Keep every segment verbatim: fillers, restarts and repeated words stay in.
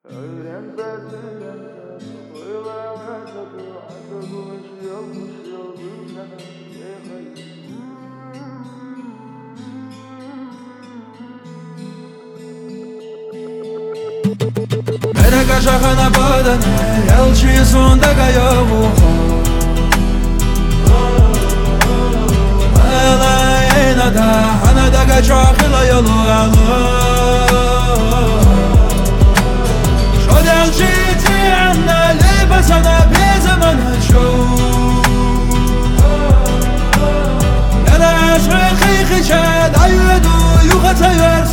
Öğrense söylense Söylemese duası Konuşuyor konuşuyor Gülsene Mere kashakana badane Yalçı sonda kayavu Ela ena da Hana da kaçakla yolu alı Sana bir zaman açıyor Yana şarkı kıça Dayıdu yuhatayır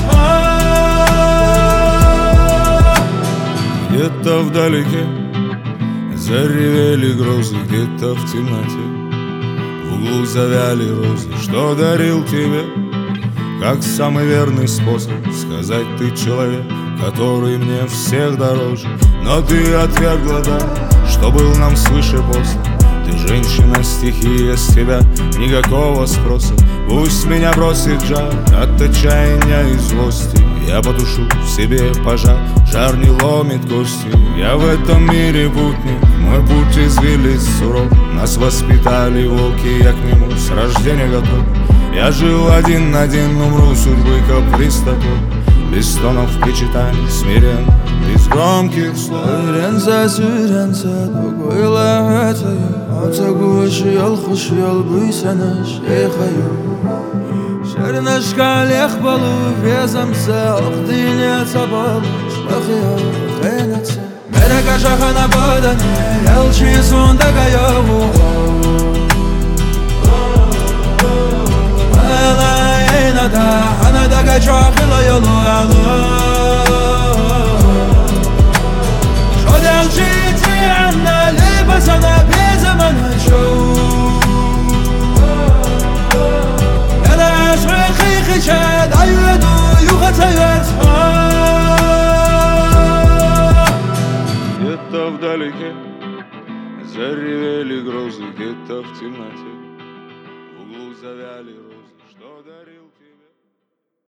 Где-то вдалеке заревели грозы, где-то в темноте в углу завяли розы, что дарил тебе, как самый верный способ сказать ты человек, который мне всех дороже. Но ты отвергла дар, что был нам свыше после. Ты женщина, стихия, с тебя никакого спроса. Пусть меня бросит жар от отчаяния и злости, я потушу в себе пожар, жар не ломит кости. Я в этом мире путник, мой путь извилист суров. Нас воспитали волки, я к нему с рождения готов. Я жил один-один, умру судьбы каприз такой. Без стонов причитаний, смиренно, без громких слов. Öğrense söylense Doguyla öteye Ata kuşuyal kuşuyal Büysene şeyhayu Şerine şkalek balı Vezamse Akdine sabalı Şlakıya kıynetse Mere kaşakana badane Yalçı sonda kayavu Ela ena da Hana da kaçakla yolu alı Sana bir zaman açıyor Yana şarkı kıça Dayıdu yuhatayır Где-то вдалеке заревели грозы, где-то в темноте в углу завяли розы, что дарил